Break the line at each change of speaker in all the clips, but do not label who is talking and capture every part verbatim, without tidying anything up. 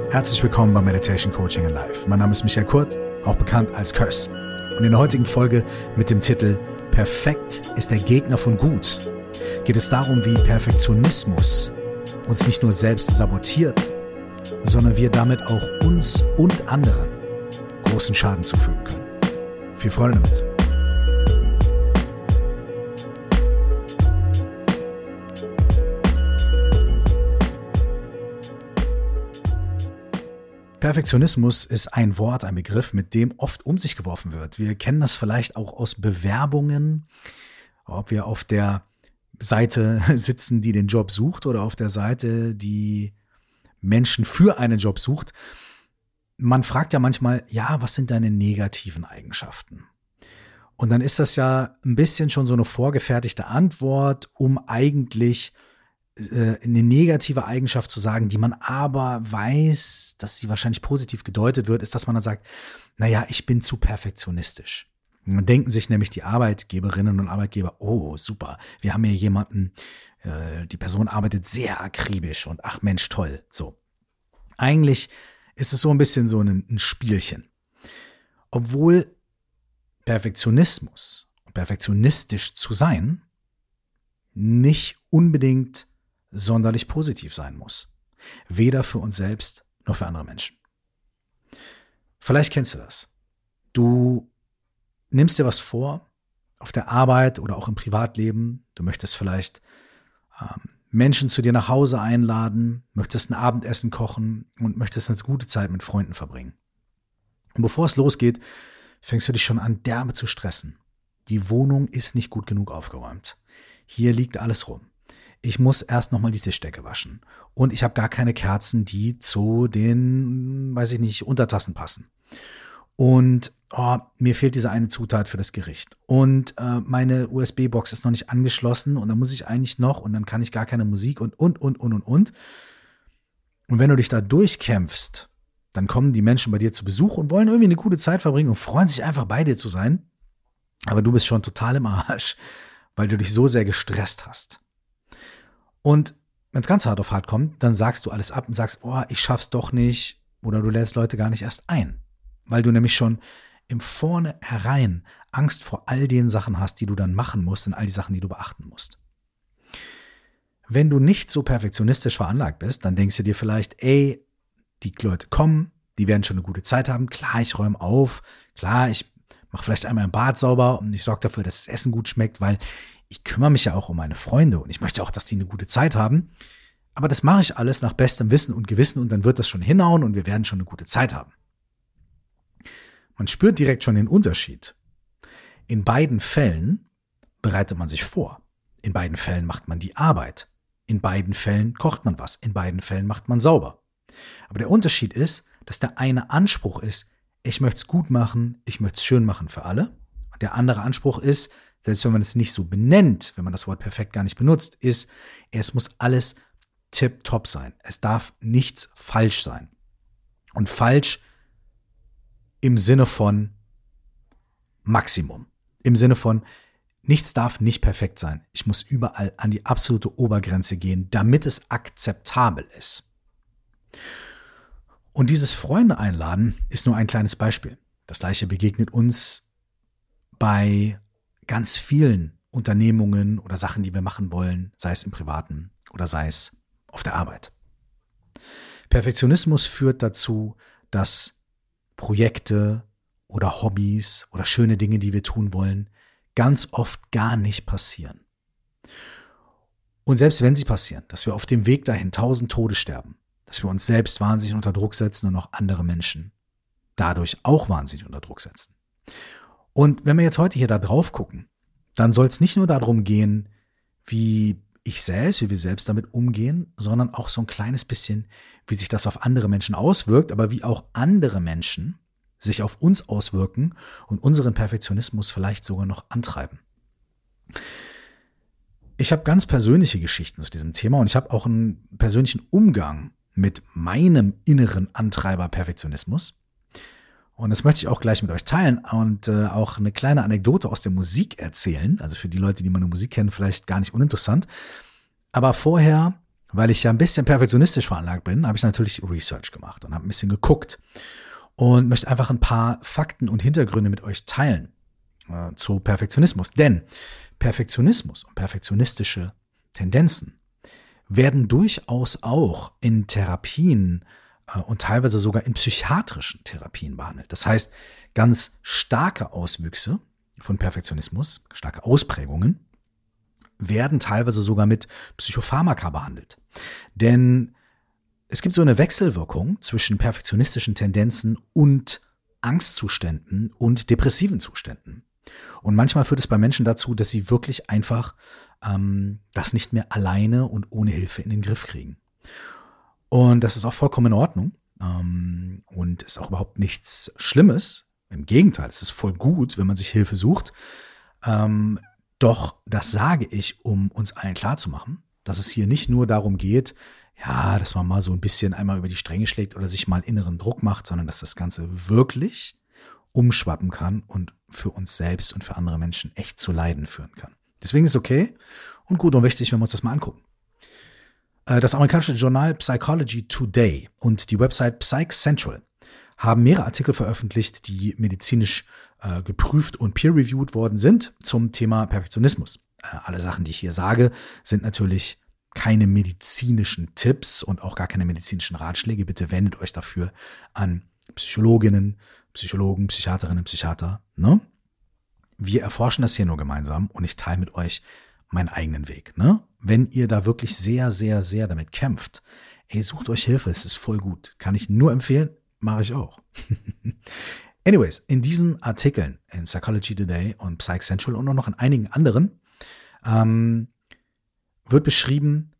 Herzlich willkommen bei Meditation Coaching in Life. Mein Name ist Michael Kurt, auch bekannt als Curse. Und in der heutigen Folge mit dem Titel Perfekt ist der Gegner von Gut geht es darum, wie Perfektionismus uns nicht nur selbst sabotiert, sondern wir damit auch uns und anderen großen Schaden zufügen können. Viel Freude damit. Perfektionismus ist ein Wort, ein Begriff, mit dem oft um sich geworfen wird. Wir kennen das vielleicht auch aus Bewerbungen, ob wir auf der Seite sitzen, die den Job sucht, oder auf der Seite, die Menschen für einen Job sucht. Man fragt ja manchmal, ja, was sind deine negativen Eigenschaften? Und dann ist das ja ein bisschen schon so eine vorgefertigte Antwort, um eigentlich eine negative Eigenschaft zu sagen, die man aber weiß, dass sie wahrscheinlich positiv gedeutet wird, ist, dass man dann sagt, naja, ich bin zu perfektionistisch. Und dann denken sich nämlich die Arbeitgeberinnen und Arbeitgeber, oh, super, wir haben hier jemanden, äh, die Person arbeitet sehr akribisch und ach Mensch, toll. So. Eigentlich ist es so ein bisschen so ein, ein Spielchen. Obwohl Perfektionismus und perfektionistisch zu sein nicht unbedingt sonderlich positiv sein muss. Weder für uns selbst noch für andere Menschen. Vielleicht kennst du das. Du nimmst dir was vor, auf der Arbeit oder auch im Privatleben. Du möchtest vielleicht ähm, Menschen zu dir nach Hause einladen, möchtest ein Abendessen kochen und möchtest eine gute Zeit mit Freunden verbringen. Und bevor es losgeht, fängst du dich schon an, derbe zu stressen. Die Wohnung ist nicht gut genug aufgeräumt. Hier liegt alles rum. Ich muss erst nochmal die Tischdecke waschen. Und ich habe gar keine Kerzen, die zu den, weiß ich nicht, Untertassen passen. Und oh, mir fehlt diese eine Zutat für das Gericht. Und äh, meine U S B-Box ist noch nicht angeschlossen und dann muss ich eigentlich noch und dann kann ich gar keine Musik und, und, und, und, und, und. Und wenn du dich da durchkämpfst, dann kommen die Menschen bei dir zu Besuch und wollen irgendwie eine gute Zeit verbringen und freuen sich einfach bei dir zu sein. Aber du bist schon total im Arsch, weil du dich so sehr gestresst hast. Und wenn es ganz hart auf hart kommt, dann sagst du alles ab und sagst, oh, ich schaff's doch nicht, oder du lädst Leute gar nicht erst ein, weil du nämlich schon im Vornherein Angst vor all den Sachen hast, die du dann machen musst und all die Sachen, die du beachten musst. Wenn du nicht so perfektionistisch veranlagt bist, dann denkst du dir vielleicht, ey, die Leute kommen, die werden schon eine gute Zeit haben, klar, ich räume auf, klar, ich mache vielleicht einmal im Bad sauber und ich sorge dafür, dass das Essen gut schmeckt, weil ich kümmere mich ja auch um meine Freunde und ich möchte auch, dass die eine gute Zeit haben. Aber das mache ich alles nach bestem Wissen und Gewissen und dann wird das schon hinhauen und wir werden schon eine gute Zeit haben. Man spürt direkt schon den Unterschied. In beiden Fällen bereitet man sich vor. In beiden Fällen macht man die Arbeit. In beiden Fällen kocht man was. In beiden Fällen macht man sauber. Aber der Unterschied ist, dass der eine Anspruch ist, ich möchte es gut machen, ich möchte es schön machen für alle. Und der andere Anspruch ist, selbst wenn man es nicht so benennt, wenn man das Wort perfekt gar nicht benutzt, ist, es muss alles tipptopp sein. Es darf nichts falsch sein. Und falsch im Sinne von Maximum. Im Sinne von, nichts darf nicht perfekt sein. Ich muss überall an die absolute Obergrenze gehen, damit es akzeptabel ist. Und dieses Freunde einladen ist nur ein kleines Beispiel. Das Gleiche begegnet uns bei ganz vielen Unternehmungen oder Sachen, die wir machen wollen, sei es im Privaten oder sei es auf der Arbeit. Perfektionismus führt dazu, dass Projekte oder Hobbys oder schöne Dinge, die wir tun wollen, ganz oft gar nicht passieren. Und selbst wenn sie passieren, dass wir auf dem Weg dahin tausend Tode sterben, dass wir uns selbst wahnsinnig unter Druck setzen und auch andere Menschen dadurch auch wahnsinnig unter Druck setzen. Und wenn wir jetzt heute hier da drauf gucken, dann soll es nicht nur darum gehen, wie ich selbst, wie wir selbst damit umgehen, sondern auch so ein kleines bisschen, wie sich das auf andere Menschen auswirkt, aber wie auch andere Menschen sich auf uns auswirken und unseren Perfektionismus vielleicht sogar noch antreiben. Ich habe ganz persönliche Geschichten zu diesem Thema und ich habe auch einen persönlichen Umgang mit meinem inneren Antreiber Perfektionismus. Und das möchte ich auch gleich mit euch teilen und äh, auch eine kleine Anekdote aus der Musik erzählen. Also für die Leute, die meine Musik kennen, vielleicht gar nicht uninteressant. Aber vorher weil ich ja ein bisschen perfektionistisch veranlagt bin, habe ich natürlich Research gemacht und habe ein bisschen geguckt und möchte einfach ein paar Fakten und Hintergründe mit euch teilen äh, zu Perfektionismus. Denn Perfektionismus und perfektionistische Tendenzen werden durchaus auch in Therapien äh, und teilweise sogar in psychiatrischen Therapien behandelt. Das heißt, ganz starke Auswüchse von Perfektionismus, starke Ausprägungen, werden teilweise sogar mit Psychopharmaka behandelt. Denn es gibt so eine Wechselwirkung zwischen perfektionistischen Tendenzen und Angstzuständen und depressiven Zuständen. Und manchmal führt es bei Menschen dazu, dass sie wirklich einfach ähm, das nicht mehr alleine und ohne Hilfe in den Griff kriegen. Und das ist auch vollkommen in Ordnung ähm, und ist auch überhaupt nichts Schlimmes. Im Gegenteil, es ist voll gut, wenn man sich Hilfe sucht. Ähm, Doch das sage ich, um uns allen klarzumachen, dass es hier nicht nur darum geht, ja, dass man mal so ein bisschen einmal über die Stränge schlägt oder sich mal inneren Druck macht, sondern dass das Ganze wirklich umschwappen kann und für uns selbst und für andere Menschen echt zu Leiden führen kann. Deswegen ist es okay und gut und wichtig, wenn wir uns das mal angucken. Das amerikanische Journal Psychology Today und die Website Psych Central haben mehrere Artikel veröffentlicht, die medizinisch äh, geprüft und peer-reviewed worden sind zum Thema Perfektionismus. Äh, alle Sachen, die ich hier sage, sind natürlich keine medizinischen Tipps und auch gar keine medizinischen Ratschläge. Bitte wendet euch dafür an Psychologinnen, Psychologen, Psychiaterinnen, Psychiater. Ne? Wir erforschen das hier nur gemeinsam und ich teile mit euch meinen eigenen Weg. Ne? Wenn ihr da wirklich sehr, sehr, sehr damit kämpft, ey, sucht euch Hilfe, es ist voll gut. Kann ich nur empfehlen. Mache ich auch. Anyways, in diesen Artikeln in Psychology Today und Psych Central und auch noch in einigen anderen ähm, wird beschrieben,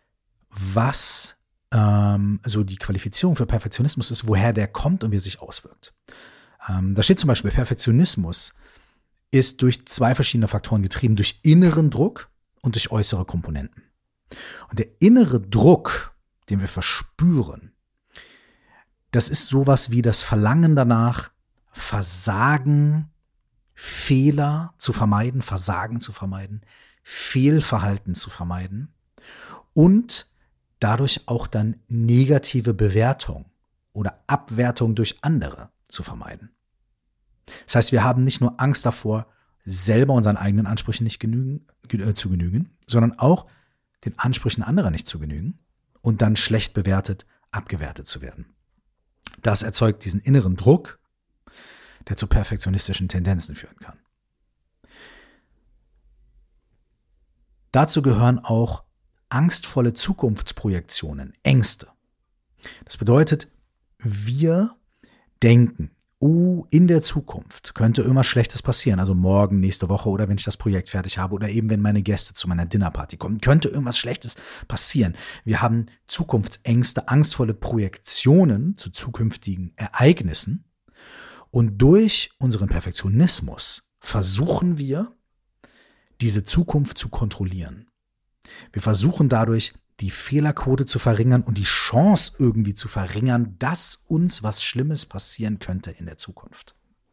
was ähm, so die Qualifizierung für Perfektionismus ist, woher der kommt und wie er sich auswirkt. Ähm, da steht zum Beispiel, Perfektionismus ist durch zwei verschiedene Faktoren getrieben, durch inneren Druck und durch äußere Komponenten. Und der innere Druck, den wir verspüren, das ist sowas wie das Verlangen danach, Versagen, Fehler zu vermeiden, Versagen zu vermeiden, Fehlverhalten zu vermeiden und dadurch auch dann negative Bewertung oder Abwertung durch andere zu vermeiden. Das heißt, wir haben nicht nur Angst davor, selber unseren eigenen Ansprüchen nicht genügen, äh, zu genügen, sondern auch den Ansprüchen anderer nicht zu genügen und dann schlecht bewertet, abgewertet zu werden. Das erzeugt diesen inneren Druck, der zu perfektionistischen Tendenzen führen kann. Dazu gehören auch angstvolle Zukunftsprojektionen, Ängste. Das bedeutet, wir denken, oh, in der Zukunft könnte irgendwas Schlechtes passieren, also morgen, nächste Woche oder wenn ich das Projekt fertig habe oder eben wenn meine Gäste zu meiner Dinnerparty kommen, könnte irgendwas Schlechtes passieren. Wir haben Zukunftsängste, angstvolle Projektionen zu zukünftigen Ereignissen und durch unseren Perfektionismus versuchen wir, diese Zukunft zu kontrollieren. Wir versuchen dadurch, die Fehlerquote zu verringern und die Chance irgendwie zu verringern, dass uns was Schlimmes passieren könnte in der Zukunft.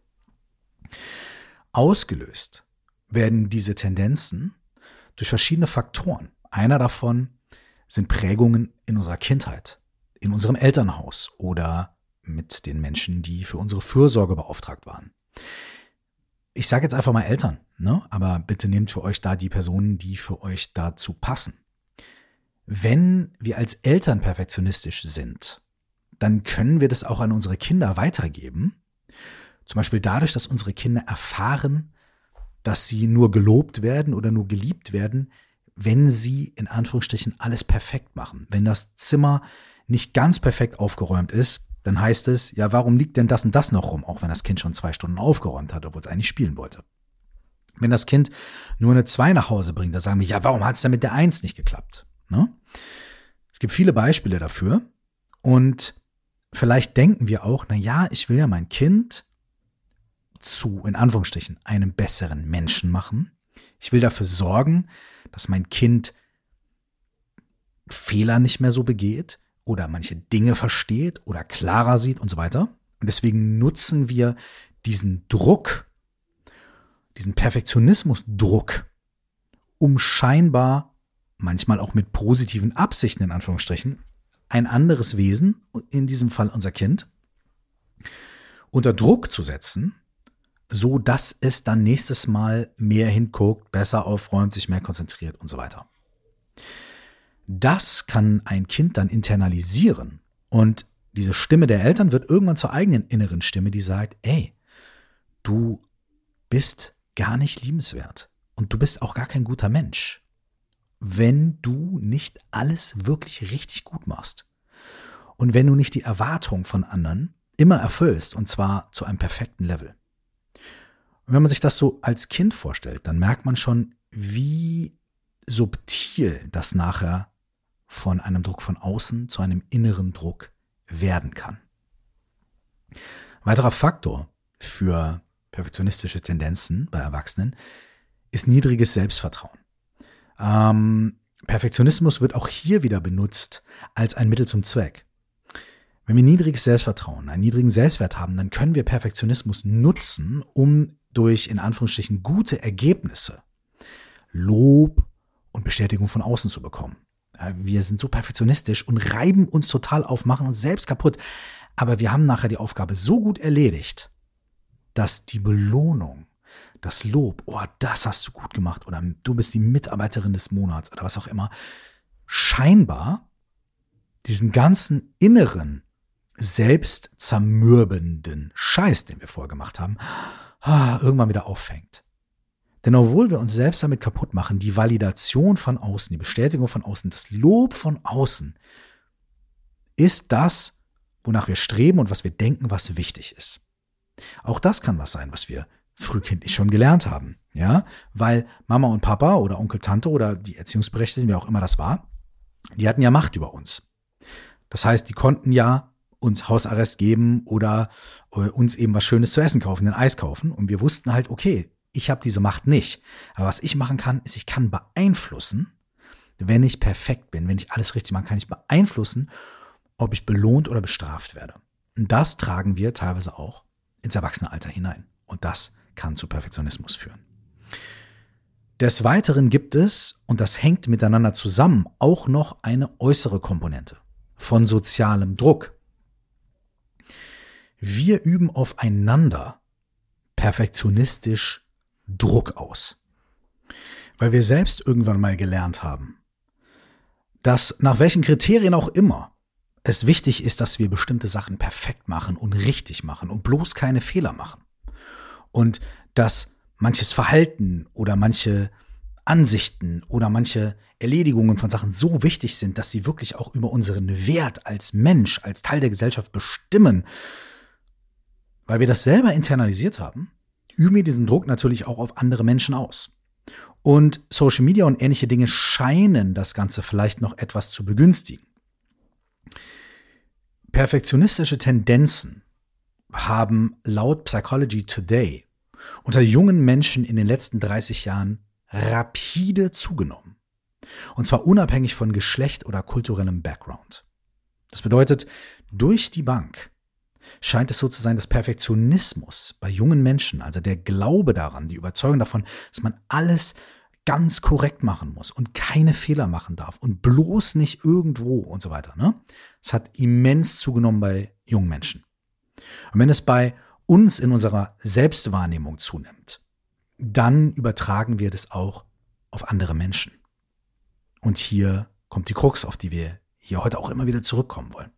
Ausgelöst werden diese Tendenzen durch verschiedene Faktoren. Einer davon sind Prägungen in unserer Kindheit, in unserem Elternhaus oder mit den Menschen, die für unsere Fürsorge beauftragt waren. Ich sage jetzt einfach mal Eltern, ne? Aber bitte nehmt für euch da die Personen, die für euch dazu passen. Wenn wir als Eltern perfektionistisch sind, dann können wir das auch an unsere Kinder weitergeben. Zum Beispiel dadurch, dass unsere Kinder erfahren, dass sie nur gelobt werden oder nur geliebt werden, wenn sie in Anführungsstrichen alles perfekt machen. Wenn das Zimmer nicht ganz perfekt aufgeräumt ist, dann heißt es, ja, warum liegt denn das und das noch rum, auch wenn das Kind schon zwei Stunden aufgeräumt hat, obwohl es eigentlich spielen wollte. Wenn das Kind nur eine zwei nach Hause bringt, dann sagen wir, ja, warum hat es denn mit der eins nicht geklappt? Ne? Es gibt viele Beispiele dafür und vielleicht denken wir auch, na ja, ich will ja mein Kind zu, in Anführungsstrichen, einem besseren Menschen machen. Ich will dafür sorgen, dass mein Kind Fehler nicht mehr so begeht oder manche Dinge versteht oder klarer sieht und so weiter. Und deswegen nutzen wir diesen Druck, diesen Perfektionismusdruck, um scheinbar manchmal auch mit positiven Absichten in Anführungsstrichen, ein anderes Wesen, in diesem Fall unser Kind, unter Druck zu setzen, so dass es dann nächstes Mal mehr hinguckt, besser aufräumt, sich mehr konzentriert und so weiter. Das kann ein Kind dann internalisieren und diese Stimme der Eltern wird irgendwann zur eigenen inneren Stimme, die sagt, ey, du bist gar nicht liebenswert und du bist auch gar kein guter Mensch, wenn du nicht alles wirklich richtig gut machst und wenn du nicht die Erwartung von anderen immer erfüllst und zwar zu einem perfekten Level. Und wenn man sich das so als Kind vorstellt, dann merkt man schon, wie subtil das nachher von einem Druck von außen zu einem inneren Druck werden kann. Weiterer Faktor für perfektionistische Tendenzen bei Erwachsenen ist niedriges Selbstvertrauen. Ähm, Perfektionismus wird auch hier wieder benutzt als ein Mittel zum Zweck. Wenn wir niedriges Selbstvertrauen, einen niedrigen Selbstwert haben, dann können wir Perfektionismus nutzen, um durch in Anführungsstrichen gute Ergebnisse Lob und Bestätigung von außen zu bekommen. Wir sind so perfektionistisch und reiben uns total auf, machen uns selbst kaputt. Aber wir haben nachher die Aufgabe so gut erledigt, dass die Belohnung, das Lob, oh, das hast du gut gemacht oder du bist die Mitarbeiterin des Monats oder was auch immer, scheinbar diesen ganzen inneren, selbst zermürbenden Scheiß, den wir vorher gemacht haben, irgendwann wieder auffängt. Denn obwohl wir uns selbst damit kaputt machen, die Validation von außen, die Bestätigung von außen, das Lob von außen, ist das, wonach wir streben und was wir denken, was wichtig ist. Auch das kann was sein, was wir frühkindlich schon gelernt haben, ja, weil Mama und Papa oder Onkel, Tante oder die Erziehungsberechtigten, wer auch immer das war, die hatten ja Macht über uns. Das heißt, die konnten ja uns Hausarrest geben oder uns eben was Schönes zu essen kaufen, ein Eis kaufen und wir wussten halt, okay, ich habe diese Macht nicht. Aber was ich machen kann, ist, ich kann beeinflussen, wenn ich perfekt bin, wenn ich alles richtig mache, kann ich beeinflussen, ob ich belohnt oder bestraft werde. Und das tragen wir teilweise auch ins Erwachsenenalter hinein. Und das kann zu Perfektionismus führen. Des Weiteren gibt es, und das hängt miteinander zusammen, auch noch eine äußere Komponente von sozialem Druck. Wir üben aufeinander perfektionistisch Druck aus. Weil wir selbst irgendwann mal gelernt haben, dass nach welchen Kriterien auch immer es wichtig ist, dass wir bestimmte Sachen perfekt machen und richtig machen und bloß keine Fehler machen. Und dass manches Verhalten oder manche Ansichten oder manche Erledigungen von Sachen so wichtig sind, dass sie wirklich auch über unseren Wert als Mensch, als Teil der Gesellschaft bestimmen. Weil wir das selber internalisiert haben, üben wir diesen Druck natürlich auch auf andere Menschen aus. Und Social Media und ähnliche Dinge scheinen das Ganze vielleicht noch etwas zu begünstigen. Perfektionistische Tendenzen haben laut Psychology Today unter jungen Menschen in den letzten dreißig Jahren rapide zugenommen. Und zwar unabhängig von Geschlecht oder kulturellem Background. Das bedeutet, durch die Bank scheint es so zu sein, dass Perfektionismus bei jungen Menschen, also der Glaube daran, die Überzeugung davon, dass man alles ganz korrekt machen muss und keine Fehler machen darf und bloß nicht irgendwo und so weiter, ne? Es hat immens zugenommen bei jungen Menschen. Und wenn es bei uns in unserer Selbstwahrnehmung zunimmt, dann übertragen wir das auch auf andere Menschen. Und hier kommt die Krux, auf die wir hier heute auch immer wieder zurückkommen wollen.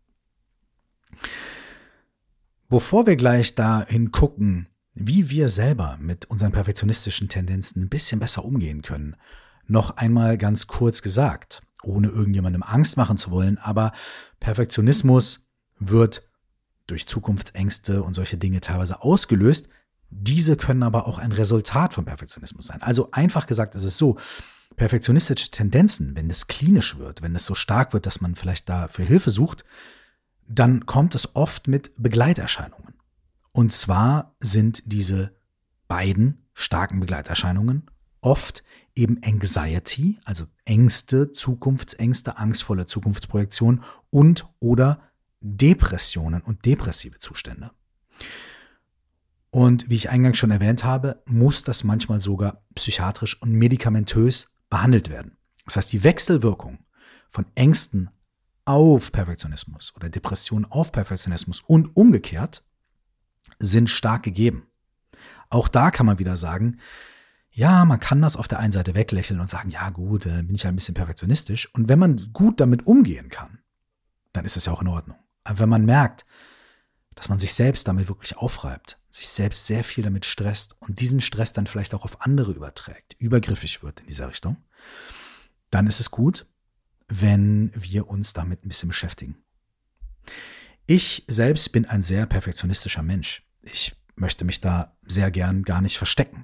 Bevor wir gleich dahin gucken, wie wir selber mit unseren perfektionistischen Tendenzen ein bisschen besser umgehen können, noch einmal ganz kurz gesagt, ohne irgendjemandem Angst machen zu wollen, aber Perfektionismus wird durch Zukunftsängste und solche Dinge teilweise ausgelöst. Diese können aber auch ein Resultat von Perfektionismus sein. Also einfach gesagt ist es so, perfektionistische Tendenzen, wenn es klinisch wird, wenn es so stark wird, dass man vielleicht dafür Hilfe sucht, dann kommt es oft mit Begleiterscheinungen. Und zwar sind diese beiden starken Begleiterscheinungen oft eben Anxiety, also Ängste, Zukunftsängste, angstvolle Zukunftsprojektionen und oder Depressionen und depressive Zustände. Und wie ich eingangs schon erwähnt habe, muss das manchmal sogar psychiatrisch und medikamentös behandelt werden. Das heißt, die Wechselwirkung von Ängsten auf Perfektionismus oder Depression auf Perfektionismus und umgekehrt sind stark gegeben. Auch da kann man wieder sagen, ja, man kann das auf der einen Seite weglächeln und sagen, ja gut, äh, bin ich halt ein bisschen perfektionistisch. Und wenn man gut damit umgehen kann, dann ist es ja auch in Ordnung. Aber wenn man merkt, dass man sich selbst damit wirklich aufreibt, sich selbst sehr viel damit stresst und diesen Stress dann vielleicht auch auf andere überträgt, übergriffig wird in dieser Richtung, dann ist es gut, wenn wir uns damit ein bisschen beschäftigen. Ich selbst bin ein sehr perfektionistischer Mensch. Ich möchte mich da sehr gern gar nicht verstecken.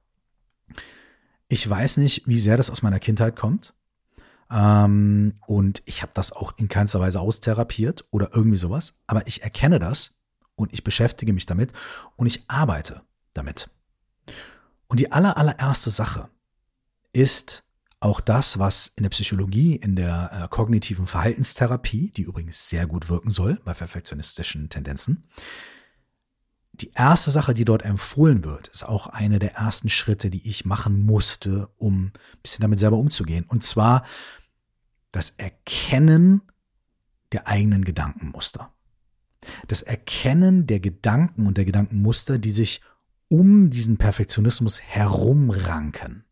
Ich weiß nicht, wie sehr das aus meiner Kindheit kommt. Ähm, und ich habe das auch in keinster Weise austherapiert oder irgendwie sowas. Aber ich erkenne das und ich beschäftige mich damit und ich arbeite damit. Und die aller, allererste Sache ist auch das, was in der Psychologie, in der äh, kognitiven Verhaltenstherapie, die übrigens sehr gut wirken soll bei perfektionistischen Tendenzen, die erste Sache, die dort empfohlen wird, ist auch eine der ersten Schritte, die ich machen musste, um ein bisschen damit selber umzugehen. Und zwar das Erkennen der eigenen Gedankenmuster. Das Erkennen der Gedanken und der Gedankenmuster, die sich um diesen Perfektionismus herumranken.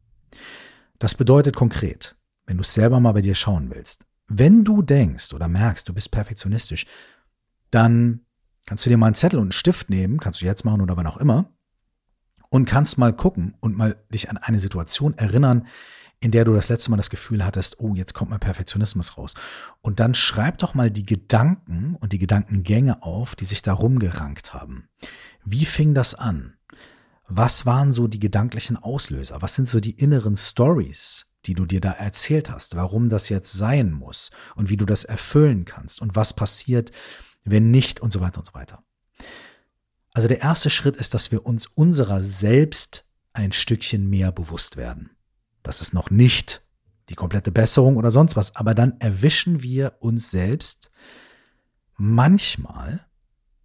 Das bedeutet konkret, wenn du es selber mal bei dir schauen willst, wenn du denkst oder merkst, du bist perfektionistisch, dann kannst du dir mal einen Zettel und einen Stift nehmen, kannst du jetzt machen oder wann auch immer, und kannst mal gucken und mal dich an eine Situation erinnern, in der du das letzte Mal das Gefühl hattest, oh, jetzt kommt mein Perfektionismus raus. Und dann schreib doch mal die Gedanken und die Gedankengänge auf, die sich da rumgerankt haben. Wie fing das an? Was waren so die gedanklichen Auslöser? Was sind so die inneren Stories, die du dir da erzählt hast? Warum das jetzt sein muss und wie du das erfüllen kannst und was passiert, wenn nicht und so weiter und so weiter. Also der erste Schritt ist, dass wir uns unserer selbst ein Stückchen mehr bewusst werden. Das ist noch nicht die komplette Besserung oder sonst was, aber dann erwischen wir uns selbst manchmal,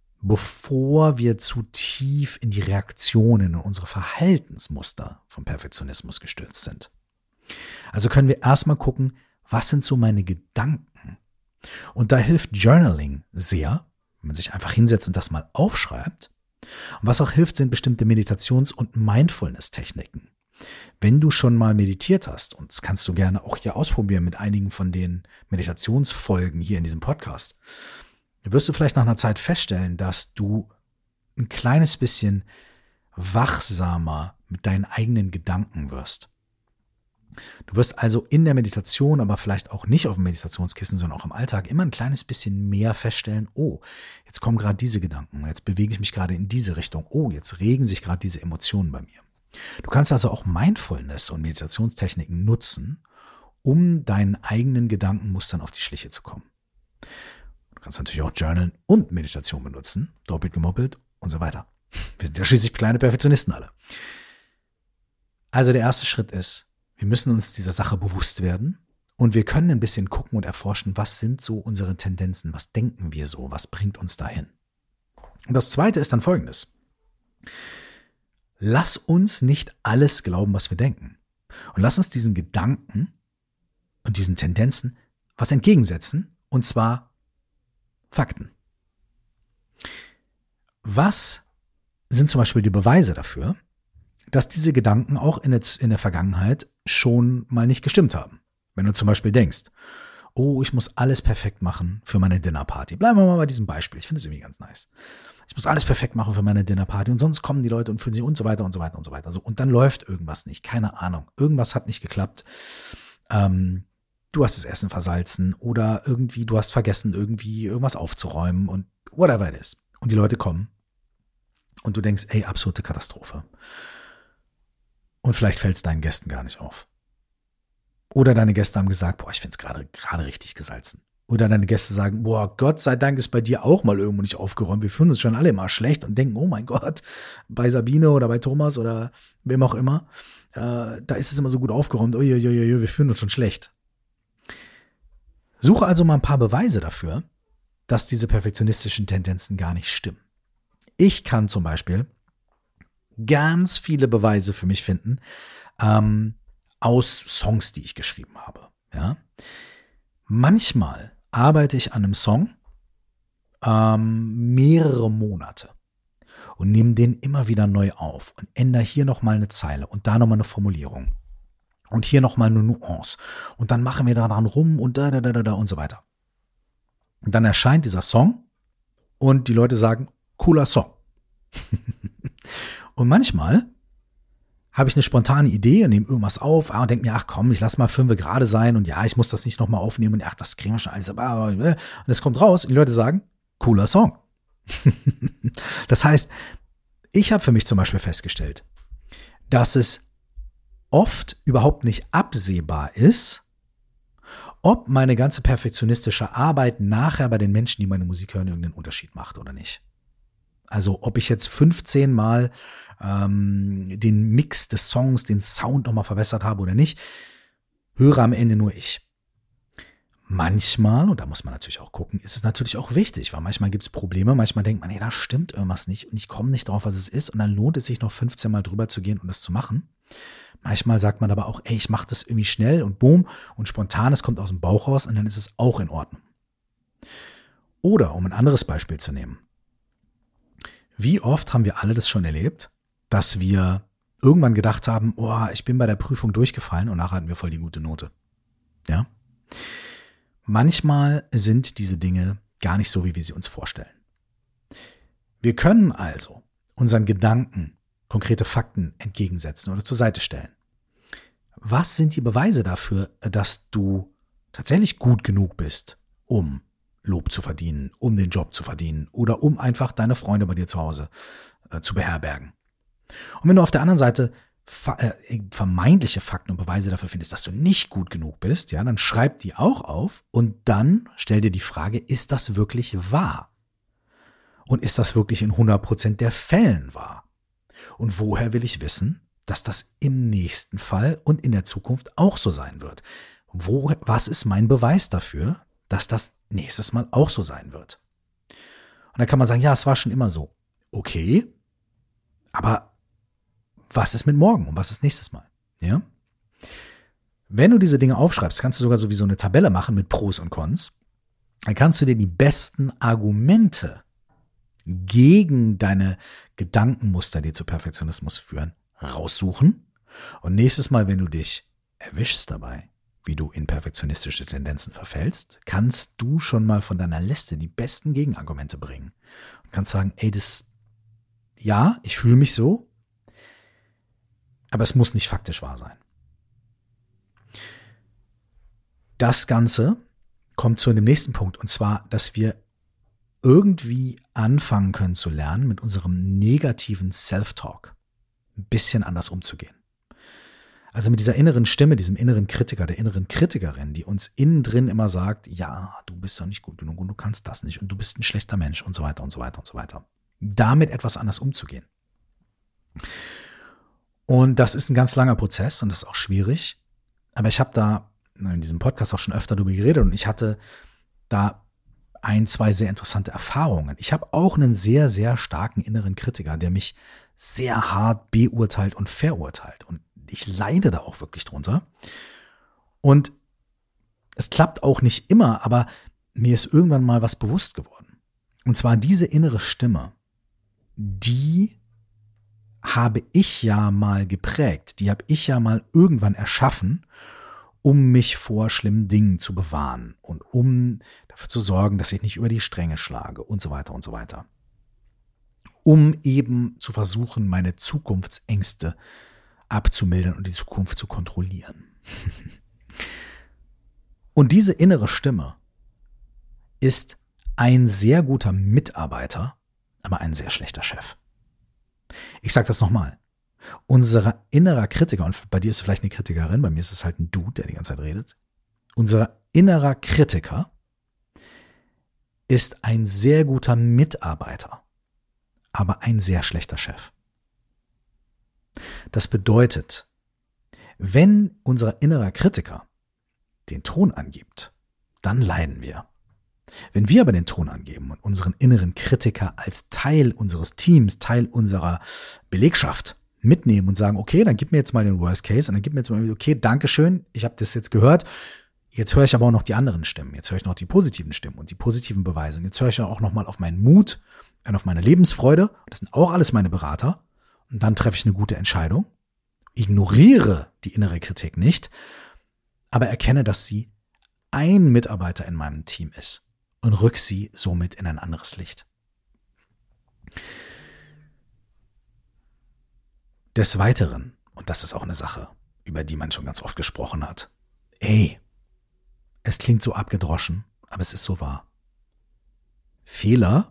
bevor wir zu tief in die Reaktionen und unsere Verhaltensmuster vom Perfektionismus gestürzt sind. Also können wir erstmal gucken, was sind so meine Gedanken? Und da hilft Journaling sehr, wenn man sich einfach hinsetzt und das mal aufschreibt. Und was auch hilft, sind bestimmte Meditations- und Mindfulness-Techniken. Wenn du schon mal meditiert hast, und das kannst du gerne auch hier ausprobieren mit einigen von den Meditationsfolgen hier in diesem Podcast, wirst du vielleicht nach einer Zeit feststellen, dass du ein kleines bisschen wachsamer mit deinen eigenen Gedanken wirst. Du wirst also in der Meditation, aber vielleicht auch nicht auf dem Meditationskissen, sondern auch im Alltag immer ein kleines bisschen mehr feststellen, oh, jetzt kommen gerade diese Gedanken, jetzt bewege ich mich gerade in diese Richtung, oh, jetzt regen sich gerade diese Emotionen bei mir. Du kannst also auch Mindfulness und Meditationstechniken nutzen, um deinen eigenen Gedankenmustern auf die Schliche zu kommen. Du kannst natürlich auch Journalen und Meditation benutzen, doppelt gemoppelt und so weiter. Wir sind ja schließlich kleine Perfektionisten alle. Also der erste Schritt ist, wir müssen uns dieser Sache bewusst werden und wir können ein bisschen gucken und erforschen, was sind so unsere Tendenzen, was denken wir so, was bringt uns dahin. Und das Zweite ist dann Folgendes. Lass uns nicht alles glauben, was wir denken. Und lass uns diesen Gedanken und diesen Tendenzen was entgegensetzen, und zwar Fakten. Was sind zum Beispiel die Beweise dafür, dass diese Gedanken auch in der, in der Vergangenheit schon mal nicht gestimmt haben? Wenn du zum Beispiel denkst, oh, ich muss alles perfekt machen für meine Dinnerparty. Bleiben wir mal bei diesem Beispiel. Ich finde es irgendwie ganz nice. Ich muss alles perfekt machen für meine Dinnerparty und sonst kommen die Leute und fühlen sich und so weiter und so weiter und so weiter. So, und dann läuft irgendwas nicht. Keine Ahnung. Irgendwas hat nicht geklappt. Ähm, du hast das Essen versalzen oder irgendwie du hast vergessen, irgendwie irgendwas aufzuräumen und whatever it is. Und die Leute kommen und du denkst, ey, absolute Katastrophe. Und vielleicht fällt es deinen Gästen gar nicht auf. Oder deine Gäste haben gesagt, boah, ich finde es gerade gerade richtig gesalzen. Oder deine Gäste sagen, boah, Gott sei Dank ist bei dir auch mal irgendwo nicht aufgeräumt. Wir fühlen uns schon alle immer schlecht und denken, oh mein Gott, bei Sabine oder bei Thomas oder wem auch immer, äh, da ist es immer so gut aufgeräumt. Uiuiui, wir fühlen uns schon schlecht. Suche also mal ein paar Beweise dafür, dass diese perfektionistischen Tendenzen gar nicht stimmen. Ich kann zum Beispiel ganz viele Beweise für mich finden, ähm, aus Songs, die ich geschrieben habe. Ja? Manchmal arbeite ich an einem Song ähm, mehrere Monate und nehme den immer wieder neu auf und ändere hier nochmal eine Zeile und da nochmal eine Formulierung und hier nochmal eine Nuance und dann machen wir daran rum und da, da, da, da und so weiter. Und dann erscheint dieser Song und die Leute sagen, cooler Song. Und manchmal habe ich eine spontane Idee und nehme irgendwas auf und denke mir, ach komm, ich lass mal fünf gerade sein und ja, ich muss das nicht nochmal aufnehmen und ach, das kriegen wir schon alles. Und es kommt raus und die Leute sagen, cooler Song. Das heißt, ich habe für mich zum Beispiel festgestellt, dass es oft überhaupt nicht absehbar ist, ob meine ganze perfektionistische Arbeit nachher bei den Menschen, die meine Musik hören, irgendeinen Unterschied macht oder nicht. Also ob ich jetzt fünfzehn Mal ähm, den Mix des Songs, den Sound nochmal verbessert habe oder nicht, höre am Ende nur ich. Manchmal, und da muss man natürlich auch gucken, ist es natürlich auch wichtig, weil manchmal gibt es Probleme, manchmal denkt man, nee, da stimmt irgendwas nicht und ich komme nicht drauf, was es ist und dann lohnt es sich noch fünfzehn Mal drüber zu gehen und das zu machen. Manchmal sagt man aber auch, ey, ich mache das irgendwie schnell und boom und spontan, es kommt aus dem Bauch raus und dann ist es auch in Ordnung. Oder, um ein anderes Beispiel zu nehmen, wie oft haben wir alle das schon erlebt, dass wir irgendwann gedacht haben, oh, ich bin bei der Prüfung durchgefallen und nachher hatten wir voll die gute Note. Ja? Manchmal sind diese Dinge gar nicht so, wie wir sie uns vorstellen. Wir können also unseren Gedanken konkrete Fakten entgegensetzen oder zur Seite stellen. Was sind die Beweise dafür, dass du tatsächlich gut genug bist, um Lob zu verdienen, um den Job zu verdienen oder um einfach deine Freunde bei dir zu Hause äh, zu beherbergen? Und wenn du auf der anderen Seite vermeintliche Fakten und Beweise dafür findest, dass du nicht gut genug bist, ja, dann schreib die auch auf und dann stell dir die Frage, ist das wirklich wahr? Und ist das wirklich in hundert Prozent der Fällen wahr? Und woher will ich wissen, dass das im nächsten Fall und in der Zukunft auch so sein wird? Wo, was ist mein Beweis dafür, dass das nächstes Mal auch so sein wird? Und dann kann man sagen, ja, es war schon immer so. Okay, aber was ist mit morgen und was ist nächstes Mal? Ja? Wenn du diese Dinge aufschreibst, kannst du sogar sowieso eine Tabelle machen mit Pros und Cons. Dann kannst du dir die besten Argumente gegen deine Gedankenmuster, die zu Perfektionismus führen, raussuchen. Und nächstes Mal, wenn du dich erwischst dabei, wie du in perfektionistische Tendenzen verfällst, kannst du schon mal von deiner Liste die besten Gegenargumente bringen. Und kannst sagen, ey, das, ja, ich fühle mich so, aber es muss nicht faktisch wahr sein. Das Ganze kommt zu dem nächsten Punkt, und zwar, dass wir irgendwie anfangen können zu lernen, mit unserem negativen Self-Talk ein bisschen anders umzugehen. Also mit dieser inneren Stimme, diesem inneren Kritiker, der inneren Kritikerin, die uns innen drin immer sagt, ja, du bist doch nicht gut genug und du kannst das nicht und du bist ein schlechter Mensch und so weiter und so weiter und so weiter. Damit etwas anders umzugehen. Und das ist ein ganz langer Prozess und das ist auch schwierig. Aber ich habe da in diesem Podcast auch schon öfter darüber geredet und ich hatte da ein, zwei sehr interessante Erfahrungen. Ich habe auch einen sehr, sehr starken inneren Kritiker, der mich sehr hart beurteilt und verurteilt. Und ich leide da auch wirklich drunter. Und es klappt auch nicht immer, aber mir ist irgendwann mal was bewusst geworden. Und zwar diese innere Stimme, die habe ich ja mal geprägt, die habe ich ja mal irgendwann erschaffen, um mich vor schlimmen Dingen zu bewahren und um dafür zu sorgen, dass ich nicht über die Stränge schlage und so weiter und so weiter. Um eben zu versuchen, meine Zukunftsängste abzumildern und die Zukunft zu kontrollieren. Und diese innere Stimme ist ein sehr guter Mitarbeiter, aber ein sehr schlechter Chef. Ich sage das nochmal. Unser innerer Kritiker, und bei dir ist es vielleicht eine Kritikerin, bei mir ist es halt ein Dude, der die ganze Zeit redet. Unser innerer Kritiker ist ein sehr guter Mitarbeiter, aber ein sehr schlechter Chef. Das bedeutet, wenn unser innerer Kritiker den Ton angibt, dann leiden wir. Wenn wir aber den Ton angeben und unseren inneren Kritiker als Teil unseres Teams, Teil unserer Belegschaft mitnehmen und sagen, okay, dann gib mir jetzt mal den Worst Case und dann gib mir jetzt mal, okay, Dankeschön, ich habe das jetzt gehört, jetzt höre ich aber auch noch die anderen Stimmen, jetzt höre ich noch die positiven Stimmen und die positiven Beweise und jetzt höre ich auch noch mal auf meinen Mut und auf meine Lebensfreude, das sind auch alles meine Berater und dann treffe ich eine gute Entscheidung, ignoriere die innere Kritik nicht, aber erkenne, dass sie ein Mitarbeiter in meinem Team ist und rück sie somit in ein anderes Licht. Des Weiteren, und das ist auch eine Sache, über die man schon ganz oft gesprochen hat, ey, es klingt so abgedroschen, aber es ist so wahr. Fehler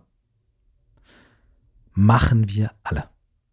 machen wir alle.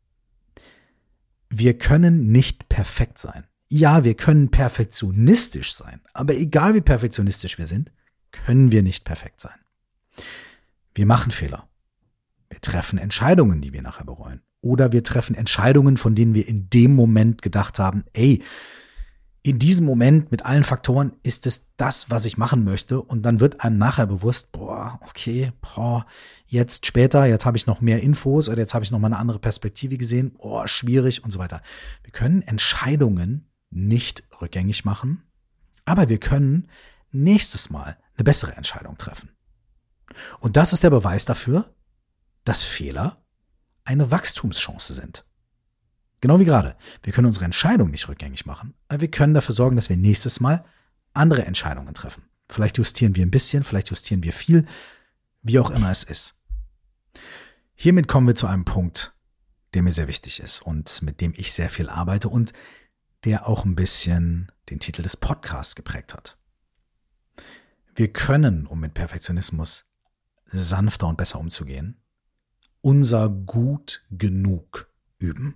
Wir können nicht perfekt sein. Ja, wir können perfektionistisch sein, aber egal wie perfektionistisch wir sind, können wir nicht perfekt sein. Wir machen Fehler. Wir treffen Entscheidungen, die wir nachher bereuen. Oder wir treffen Entscheidungen, von denen wir in dem Moment gedacht haben, ey, in diesem Moment mit allen Faktoren ist es das, was ich machen möchte. Und dann wird einem nachher bewusst, boah, okay, boah, jetzt später, jetzt habe ich noch mehr Infos oder jetzt habe ich noch mal eine andere Perspektive gesehen, boah, schwierig und so weiter. Wir können Entscheidungen nicht rückgängig machen, aber wir können nächstes Mal eine bessere Entscheidung treffen. Und das ist der Beweis dafür, dass Fehler eine Wachstumschance sind. Genau wie gerade. Wir können unsere Entscheidung nicht rückgängig machen, aber wir können dafür sorgen, dass wir nächstes Mal andere Entscheidungen treffen. Vielleicht justieren wir ein bisschen, vielleicht justieren wir viel, wie auch immer es ist. Hiermit kommen wir zu einem Punkt, der mir sehr wichtig ist und mit dem ich sehr viel arbeite und der auch ein bisschen den Titel des Podcasts geprägt hat. Wir können, um mit Perfektionismus sanfter und besser umzugehen, unser Gut genug üben.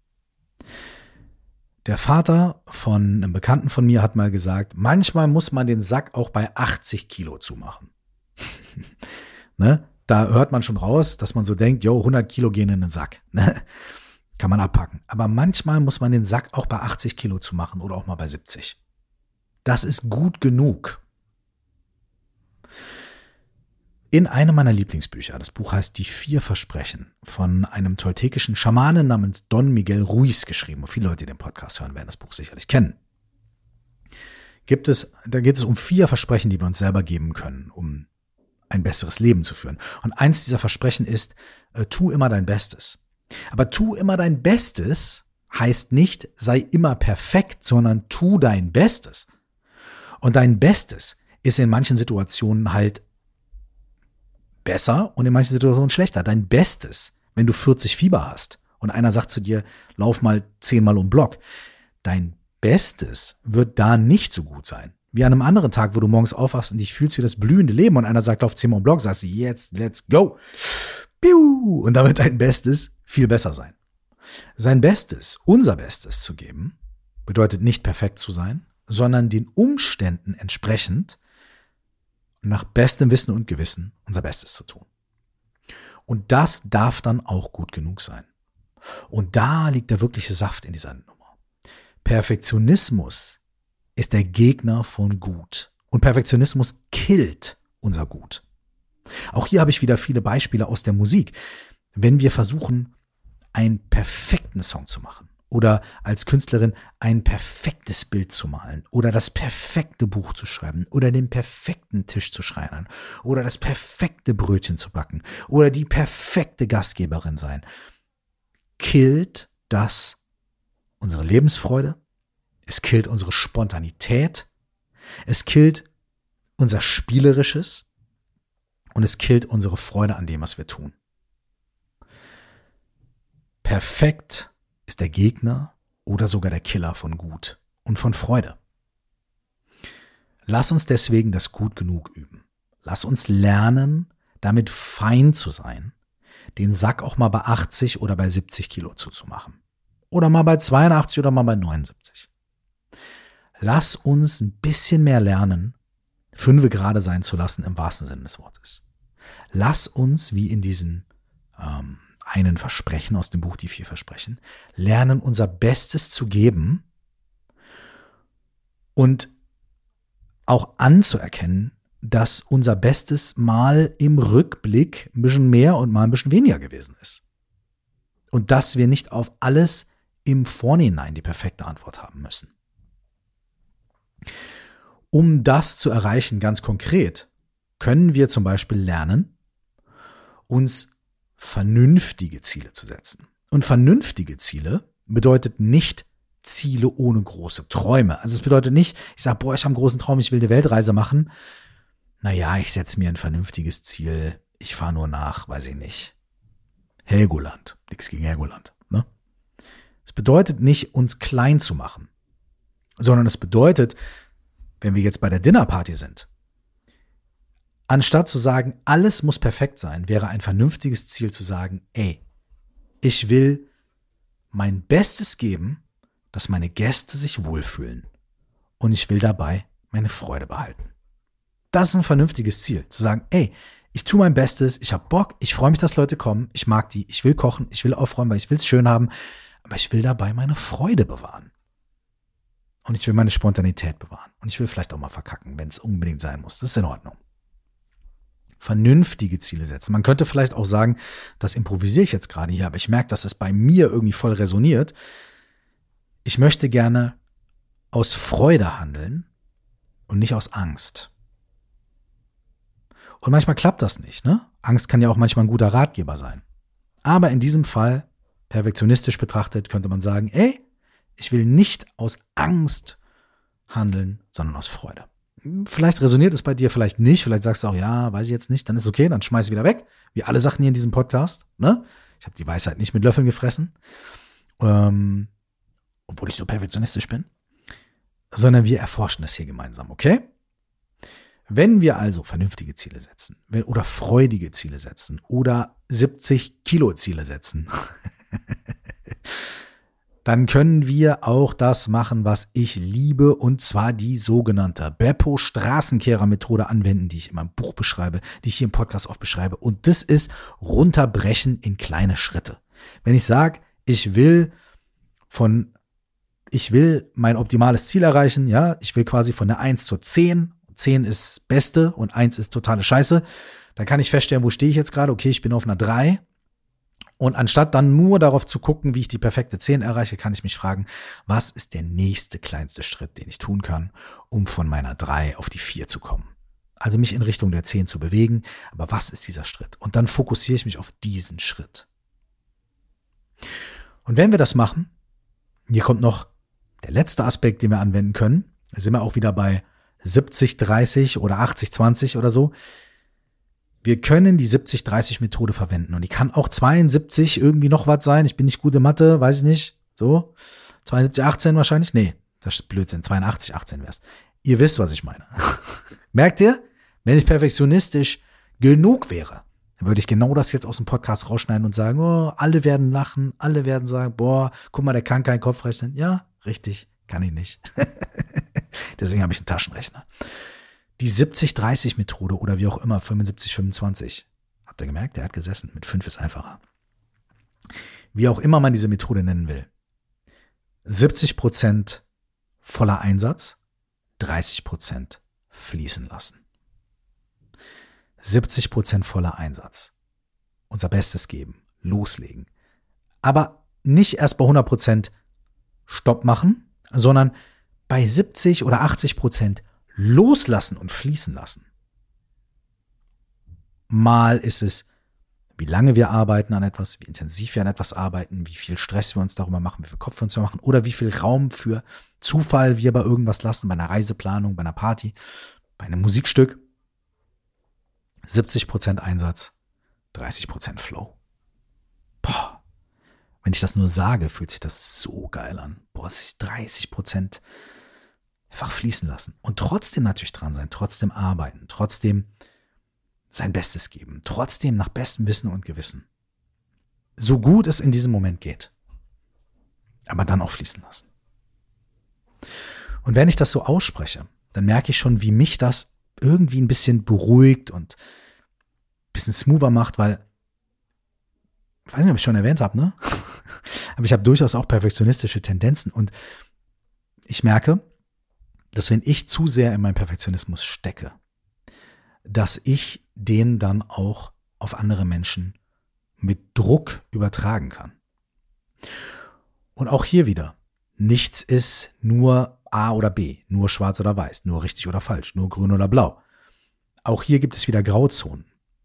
Der Vater von einem Bekannten von mir hat mal gesagt, manchmal muss man den Sack auch bei achtzig Kilo zumachen. Ne? Da hört man schon raus, dass man so denkt, jo, hundert Kilo gehen in den Sack. Ne? Kann man abpacken. Aber manchmal muss man den Sack auch bei achtzig Kilo zumachen oder auch mal bei siebzig. Das ist gut genug. In einem meiner Lieblingsbücher, das Buch heißt Die vier Versprechen, von einem toltekischen Schamanen namens Don Miguel Ruiz geschrieben. Und viele Leute, die den Podcast hören, werden das Buch sicherlich kennen. Gibt es, da geht es um vier Versprechen, die wir uns selber geben können, um ein besseres Leben zu führen. Und eins dieser Versprechen ist, äh, tu immer dein Bestes. Aber tu immer dein Bestes heißt nicht, sei immer perfekt, sondern tu dein Bestes. Und dein Bestes ist in manchen Situationen halt besser und in manchen Situationen schlechter. Dein Bestes, wenn du vierzig Fieber hast und einer sagt zu dir, lauf mal zehnmal um Block, dein Bestes wird da nicht so gut sein. Wie an einem anderen Tag, wo du morgens aufwachst und dich fühlst wie das blühende Leben und einer sagt, lauf zehnmal um Block, sagst du, jetzt, let's go. Piu! Und da wird dein Bestes viel besser sein. Sein Bestes, unser Bestes zu geben, bedeutet nicht perfekt zu sein, sondern den Umständen entsprechend nach bestem Wissen und Gewissen unser Bestes zu tun. Und das darf dann auch gut genug sein. Und da liegt der wirkliche Saft in dieser Nummer. Perfektionismus ist der Gegner von Gut. Und Perfektionismus killt unser Gut. Auch hier habe ich wieder viele Beispiele aus der Musik. Wenn wir versuchen, einen perfekten Song zu machen oder als Künstlerin ein perfektes Bild zu malen oder das perfekte Buch zu schreiben oder den perfekten Tisch zu schreinern oder das perfekte Brötchen zu backen oder die perfekte Gastgeberin sein, killt das unsere Lebensfreude, es killt unsere Spontanität, es killt unser Spielerisches und es killt unsere Freude an dem, was wir tun. Perfekt ist der Gegner oder sogar der Killer von Gut und von Freude. Lass uns deswegen das Gut genug üben. Lass uns lernen, damit fein zu sein, den Sack auch mal bei achtzig oder bei siebzig Kilo zuzumachen. Oder mal bei zweiundachtzig oder mal bei neunundsiebzig. Lass uns ein bisschen mehr lernen, fünfe gerade sein zu lassen im wahrsten Sinne des Wortes. Lass uns, wie in diesen ähm, einen Versprechen aus dem Buch Die vier Versprechen, lernen unser Bestes zu geben und auch anzuerkennen, dass unser Bestes mal im Rückblick ein bisschen mehr und mal ein bisschen weniger gewesen ist. Und dass wir nicht auf alles im Vorhinein die perfekte Antwort haben müssen. Um das zu erreichen, ganz konkret, können wir zum Beispiel lernen, uns vernünftige Ziele zu setzen. Und vernünftige Ziele bedeutet nicht Ziele ohne große Träume. Also es bedeutet nicht, ich sage, boah, ich habe einen großen Traum, ich will eine Weltreise machen. Naja, ich setze mir ein vernünftiges Ziel. Ich fahre nur nach, weiß ich nicht, Helgoland. Nichts gegen Helgoland. Ne? Es bedeutet nicht, uns klein zu machen, sondern es bedeutet, wenn wir jetzt bei der Dinnerparty sind, anstatt zu sagen, alles muss perfekt sein, wäre ein vernünftiges Ziel zu sagen, ey, ich will mein Bestes geben, dass meine Gäste sich wohlfühlen und ich will dabei meine Freude behalten. Das ist ein vernünftiges Ziel, zu sagen, ey, ich tue mein Bestes, ich habe Bock, ich freue mich, dass Leute kommen, ich mag die, ich will kochen, ich will aufräumen, weil ich will es schön haben, aber ich will dabei meine Freude bewahren. Und ich will meine Spontanität bewahren. Und ich will vielleicht auch mal verkacken, wenn es unbedingt sein muss. Das ist in Ordnung. Vernünftige Ziele setzen. Man könnte vielleicht auch sagen, das improvisiere ich jetzt gerade hier, aber ich merke, dass es bei mir irgendwie voll resoniert. Ich möchte gerne aus Freude handeln und nicht aus Angst. Und manchmal klappt das nicht, ne? Angst kann ja auch manchmal ein guter Ratgeber sein. Aber in diesem Fall, perfektionistisch betrachtet, könnte man sagen, ey, ich will nicht aus Angst handeln, sondern aus Freude. Vielleicht resoniert es bei dir, vielleicht nicht. Vielleicht sagst du auch, ja, weiß ich jetzt nicht. Dann ist okay, dann schmeiß ich wieder weg. Wie alle Sachen hier in diesem Podcast. Ne? Ich habe die Weisheit nicht mit Löffeln gefressen. Ähm, obwohl ich so perfektionistisch bin. Sondern wir erforschen das hier gemeinsam, okay? Wenn wir also vernünftige Ziele setzen oder freudige Ziele setzen oder siebzig Kilo Ziele setzen, dann können wir auch das machen, was ich liebe, und zwar die sogenannte Beppo-Straßenkehrer-Methode anwenden, die ich in meinem Buch beschreibe, die ich hier im Podcast oft beschreibe. Und das ist runterbrechen in kleine Schritte. Wenn ich sage, ich will von, ich will mein optimales Ziel erreichen, ja, ich will quasi von der eins zur zehn, zehn ist Beste und eins ist totale Scheiße, dann kann ich feststellen, wo stehe ich jetzt gerade? Okay, ich bin auf einer drei. Und anstatt dann nur darauf zu gucken, wie ich die perfekte zehn erreiche, kann ich mich fragen, was ist der nächste kleinste Schritt, den ich tun kann, um von meiner drei auf die vier zu kommen. Also mich in Richtung der zehn zu bewegen. Aber was ist dieser Schritt? Und dann fokussiere ich mich auf diesen Schritt. Und wenn wir das machen, hier kommt noch der letzte Aspekt, den wir anwenden können. Da sind wir auch wieder bei siebzig dreißig oder achtzig zwanzig oder so. Wir können die siebzig dreißig Methode verwenden und die kann auch zweiundsiebzig irgendwie noch was sein. Ich bin nicht gut in Mathe, weiß ich nicht. So, zweiundsiebzig achtzehn wahrscheinlich? Nee, das ist Blödsinn. zweiundachtzig achtzehn wär's. Ihr wisst, was ich meine. Merkt ihr? Wenn ich perfektionistisch genug wäre, dann würde ich genau das jetzt aus dem Podcast rausschneiden und sagen, oh, alle werden lachen, alle werden sagen, boah, guck mal, der kann keinen Kopf rechnen. Ja, richtig, kann ich nicht. Deswegen habe ich einen Taschenrechner. Die siebzig dreißig Methode oder wie auch immer, fünfundsiebzig fünfundzwanzig. Habt ihr gemerkt? Der hat gesessen. Mit fünf ist einfacher. Wie auch immer man diese Methode nennen will. siebzig Prozent voller Einsatz, dreißig Prozent fließen lassen. siebzig Prozent voller Einsatz. Unser Bestes geben. Loslegen. Aber nicht erst bei hundert Prozent Stopp machen, sondern bei siebzig oder achtzig Prozent loslassen und fließen lassen. Mal ist es, wie lange wir arbeiten an etwas, wie intensiv wir an etwas arbeiten, wie viel Stress wir uns darüber machen, wie viel Kopf wir uns darüber machen oder wie viel Raum für Zufall wir bei irgendwas lassen, bei einer Reiseplanung, bei einer Party, bei einem Musikstück. siebzig Prozent Einsatz, dreißig Prozent Flow. Boah, wenn ich das nur sage, fühlt sich das so geil an. Boah, es ist dreißig Prozent einfach fließen lassen und trotzdem natürlich dran sein, trotzdem arbeiten, trotzdem sein Bestes geben, trotzdem nach bestem Wissen und Gewissen. So gut es in diesem Moment geht. Aber dann auch fließen lassen. Und wenn ich das so ausspreche, dann merke ich schon, wie mich das irgendwie ein bisschen beruhigt und ein bisschen smoother macht, weil, ich weiß nicht, ob ich schon erwähnt habe, ne? Aber ich habe durchaus auch perfektionistische Tendenzen und ich merke, dass wenn ich zu sehr in meinen Perfektionismus stecke, dass ich den dann auch auf andere Menschen mit Druck übertragen kann. Und auch hier wieder, nichts ist nur A oder B, nur schwarz oder weiß, nur richtig oder falsch, nur grün oder blau. Auch hier gibt es wieder Grauzonen.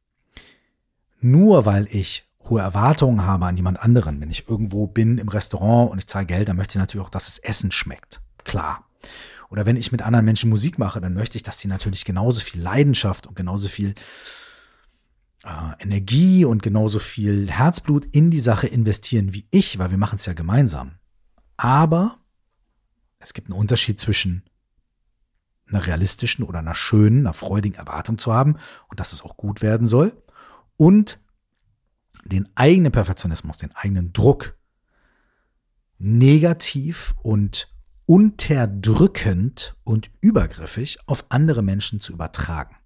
Nur weil ich hohe Erwartungen habe an jemand anderen, wenn ich irgendwo bin im Restaurant und ich zahle Geld, dann möchte ich natürlich auch, dass das Essen schmeckt. Klar. Oder wenn ich mit anderen Menschen Musik mache, dann möchte ich, dass sie natürlich genauso viel Leidenschaft und genauso viel äh, Energie und genauso viel Herzblut in die Sache investieren wie ich, weil wir machen es ja gemeinsam. Aber es gibt einen Unterschied zwischen einer realistischen oder einer schönen, einer freudigen Erwartung zu haben und dass es auch gut werden soll und den eigenen Perfektionismus, den eigenen Druck negativ und unterdrückend und übergriffig auf andere Menschen zu übertragen.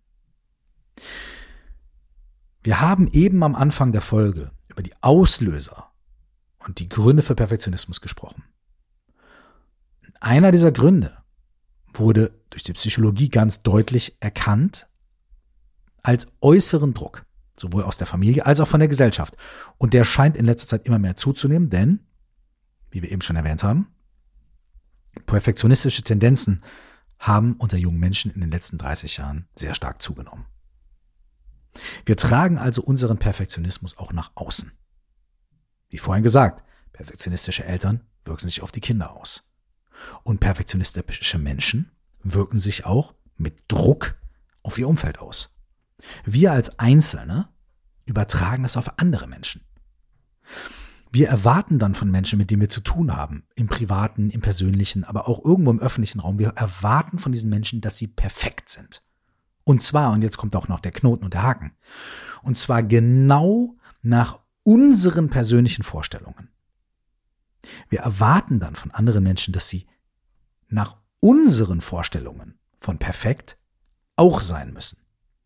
Wir haben eben am Anfang der Folge über die Auslöser und die Gründe für Perfektionismus gesprochen. Einer dieser Gründe wurde durch die Psychologie ganz deutlich erkannt als äußeren Druck, sowohl aus der Familie als auch von der Gesellschaft. Und der scheint in letzter Zeit immer mehr zuzunehmen, denn, wie wir eben schon erwähnt haben, perfektionistische Tendenzen haben unter jungen Menschen in den letzten dreißig Jahren sehr stark zugenommen. Wir tragen also unseren Perfektionismus auch nach außen. Wie vorhin gesagt, perfektionistische Eltern wirken sich auf die Kinder aus. Und perfektionistische Menschen wirken sich auch mit Druck auf ihr Umfeld aus. Wir als Einzelne übertragen das auf andere Menschen. Wir erwarten dann von Menschen, mit denen wir zu tun haben, im privaten, im persönlichen, aber auch irgendwo im öffentlichen Raum, wir erwarten von diesen Menschen, dass sie perfekt sind. Und zwar, und jetzt kommt auch noch der Knoten und der Haken, und zwar genau nach unseren persönlichen Vorstellungen. Wir erwarten dann von anderen Menschen, dass sie nach unseren Vorstellungen von perfekt auch sein müssen.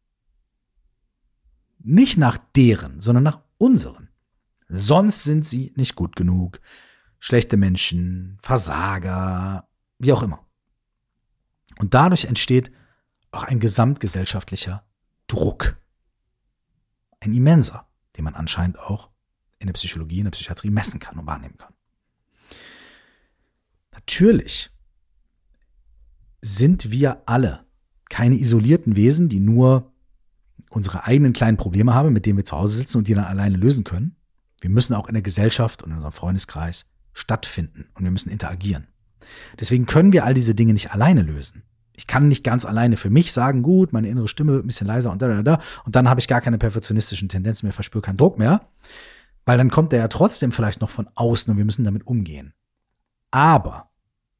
Nicht nach deren, sondern nach unseren. Sonst sind sie nicht gut genug, schlechte Menschen, Versager, wie auch immer. Und dadurch entsteht auch ein gesamtgesellschaftlicher Druck. Ein immenser, den man anscheinend auch in der Psychologie, in der Psychiatrie messen kann und wahrnehmen kann. Natürlich sind wir alle keine isolierten Wesen, die nur unsere eigenen kleinen Probleme haben, mit denen wir zu Hause sitzen und die dann alleine lösen können. Wir müssen auch in der Gesellschaft und in unserem Freundeskreis stattfinden und wir müssen interagieren. Deswegen können wir all diese Dinge nicht alleine lösen. Ich kann nicht ganz alleine für mich sagen, gut, meine innere Stimme wird ein bisschen leiser und da, da, da, und dann habe ich gar keine perfektionistischen Tendenzen mehr, verspüre keinen Druck mehr, weil dann kommt der ja trotzdem vielleicht noch von außen und wir müssen damit umgehen. Aber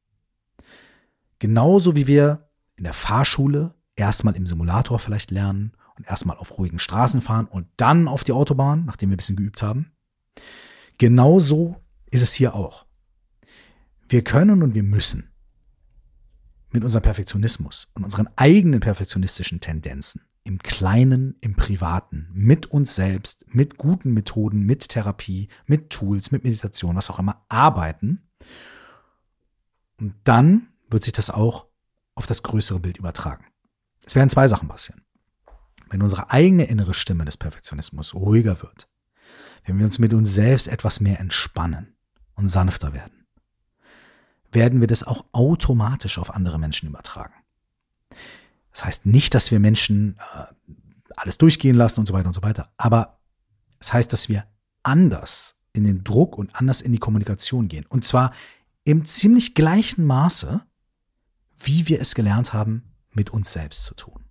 genauso wie wir in der Fahrschule erstmal im Simulator vielleicht lernen und erstmal auf ruhigen Straßen fahren und dann auf die Autobahn, nachdem wir ein bisschen geübt haben, genauso ist es hier auch. Wir können und wir müssen mit unserem Perfektionismus und unseren eigenen perfektionistischen Tendenzen im Kleinen, im Privaten, mit uns selbst, mit guten Methoden, mit Therapie, mit Tools, mit Meditation, was auch immer, arbeiten. Und dann wird sich das auch auf das größere Bild übertragen. Es werden zwei Sachen passieren. Wenn unsere eigene innere Stimme des Perfektionismus ruhiger wird, wenn wir uns mit uns selbst etwas mehr entspannen und sanfter werden, werden wir das auch automatisch auf andere Menschen übertragen. Das heißt nicht, dass wir Menschen äh, alles durchgehen lassen und so weiter und so weiter, aber es heißt, dass wir anders in den Druck und anders in die Kommunikation gehen. Und zwar im ziemlich gleichen Maße, wie wir es gelernt haben, mit uns selbst zu tun.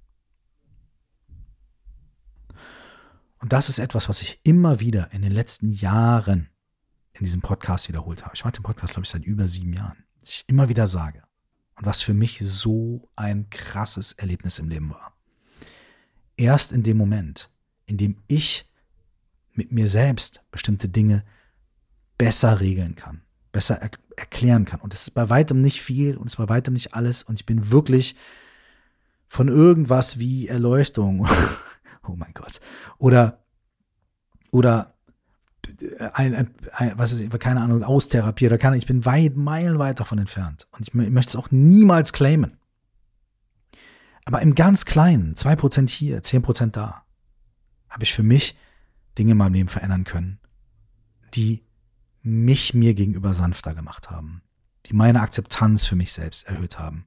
Und das ist etwas, was ich immer wieder in den letzten Jahren in diesem Podcast wiederholt habe. Ich mache den Podcast, glaube ich, seit über sieben Jahren. Was ich immer wieder sage. Und was für mich so ein krasses Erlebnis im Leben war. Erst in dem Moment, in dem ich mit mir selbst bestimmte Dinge besser regeln kann, besser er- erklären kann. Und es ist bei weitem nicht viel und es ist bei weitem nicht alles. Und ich bin wirklich von irgendwas wie Erleuchtung, oh mein Gott, oder, oder ein, ein, ein, was ist, keine Ahnung, Austherapie oder keine, ich bin weit, meilenweit davon entfernt. Und ich, ich möchte es auch niemals claimen. Aber im ganz Kleinen, zwei Prozent hier, zehn Prozent da, habe ich für mich Dinge in meinem Leben verändern können, die mich mir gegenüber sanfter gemacht haben, die meine Akzeptanz für mich selbst erhöht haben.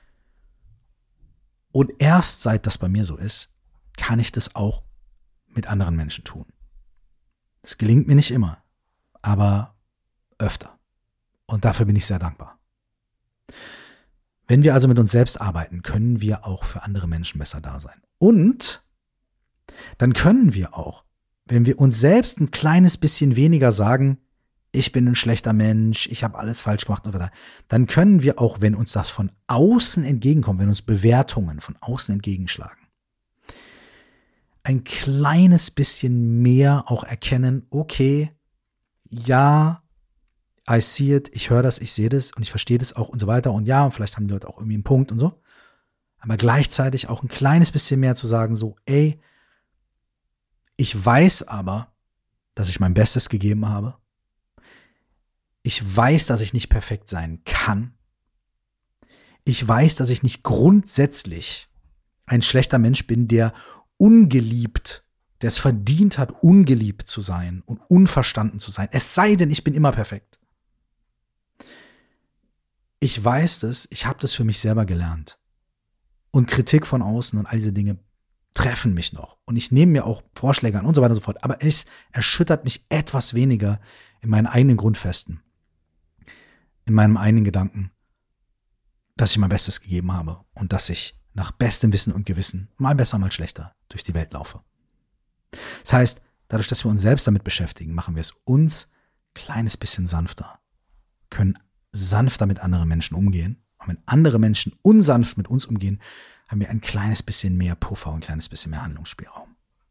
Und erst seit das bei mir so ist, kann ich das auch mit anderen Menschen tun. Es gelingt mir nicht immer, aber öfter. Und dafür bin ich sehr dankbar. Wenn wir also mit uns selbst arbeiten, können wir auch für andere Menschen besser da sein. Und dann können wir auch, wenn wir uns selbst ein kleines bisschen weniger sagen, ich bin ein schlechter Mensch, ich habe alles falsch gemacht, oder dann können wir auch, wenn uns das von außen entgegenkommt, wenn uns Bewertungen von außen entgegenschlagen, ein kleines bisschen mehr auch erkennen, okay, ja, I see it, ich höre das, ich sehe das und ich verstehe das auch und so weiter und ja, und vielleicht haben die Leute auch irgendwie einen Punkt und so, aber gleichzeitig auch ein kleines bisschen mehr zu sagen, so, ey, ich weiß aber, dass ich mein Bestes gegeben habe. Ich weiß, dass ich nicht perfekt sein kann. Ich weiß, dass ich nicht grundsätzlich ein schlechter Mensch bin, der ungeliebt, der es verdient hat, ungeliebt zu sein und unverstanden zu sein. Es sei denn, ich bin immer perfekt. Ich weiß das, ich habe das für mich selber gelernt. Und Kritik von außen und all diese Dinge treffen mich noch. Und ich nehme mir auch Vorschläge an und so weiter und so fort. Aber es erschüttert mich etwas weniger in meinen eigenen Grundfesten, in meinem eigenen Gedanken, dass ich mein Bestes gegeben habe und dass ich nach bestem Wissen und Gewissen, mal besser, mal schlechter, durch die Welt laufe. Das heißt, dadurch, dass wir uns selbst damit beschäftigen, machen wir es uns ein kleines bisschen sanfter, können sanfter mit anderen Menschen umgehen. Und wenn andere Menschen unsanft mit uns umgehen, haben wir ein kleines bisschen mehr Puffer und ein kleines bisschen mehr Handlungsspielraum.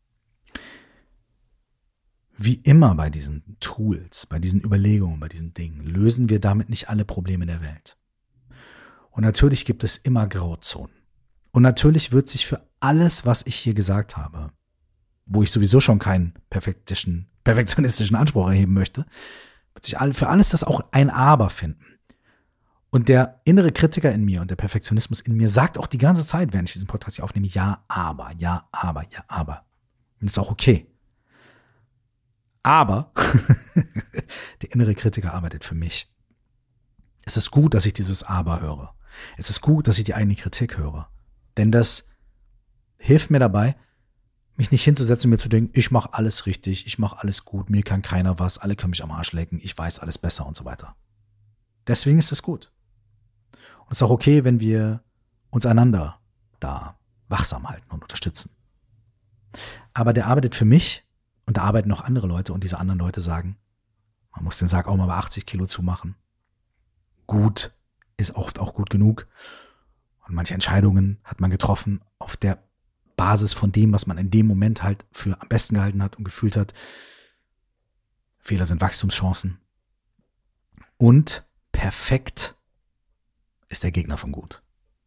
Wie immer bei diesen Tools, bei diesen Überlegungen, bei diesen Dingen, lösen wir damit nicht alle Probleme der Welt. Und natürlich gibt es immer Grauzonen. Und natürlich wird sich für alles, was ich hier gesagt habe, wo ich sowieso schon keinen perfektischen, perfektionistischen Anspruch erheben möchte, wird sich für alles das auch ein Aber finden. Und der innere Kritiker in mir und der Perfektionismus in mir sagt auch die ganze Zeit, während ich diesen Podcast hier aufnehme, ja, aber, ja, aber, ja, aber. Und das ist auch okay. Aber der innere Kritiker arbeitet für mich. Es ist gut, dass ich dieses Aber höre. Es ist gut, dass ich die eigene Kritik höre. Denn das hilft mir dabei, mich nicht hinzusetzen und mir zu denken, ich mache alles richtig, ich mache alles gut, mir kann keiner was, alle können mich am Arsch lecken, ich weiß alles besser und so weiter. Deswegen ist es gut. Und es ist auch okay, wenn wir uns einander da wachsam halten und unterstützen. Aber der arbeitet für mich und da arbeiten noch andere Leute und diese anderen Leute sagen, man muss den Sack auch mal bei achtzig Kilo zumachen. Gut ist oft auch gut genug. Und manche Entscheidungen hat man getroffen auf der Basis von dem, was man in dem Moment halt für am besten gehalten hat und gefühlt hat. Fehler sind Wachstumschancen. Und perfekt ist der Gegner von gut.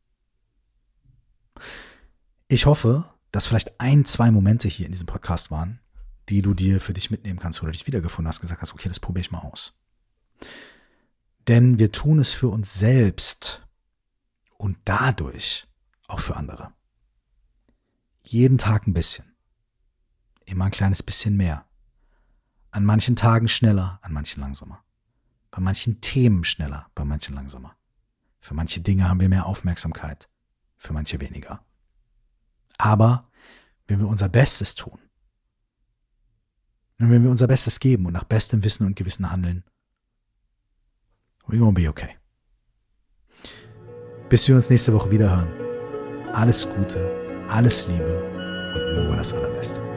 Ich hoffe, dass vielleicht ein, zwei Momente hier in diesem Podcast waren, die du dir für dich mitnehmen kannst, wo du dich wiedergefunden hast, gesagt hast, okay, das probiere ich mal aus. Denn wir tun es für uns selbst und dadurch auch für andere. Jeden Tag ein bisschen. Immer ein kleines bisschen mehr. An manchen Tagen schneller, an manchen langsamer. Bei manchen Themen schneller, bei manchen langsamer. Für manche Dinge haben wir mehr Aufmerksamkeit, für manche weniger. Aber wenn wir unser Bestes tun, und wenn wir unser Bestes geben und nach bestem Wissen und Gewissen handeln, we're gonna be okay. Bis wir uns nächste Woche wieder hören. Alles Gute, alles Liebe und nur das Allerbeste.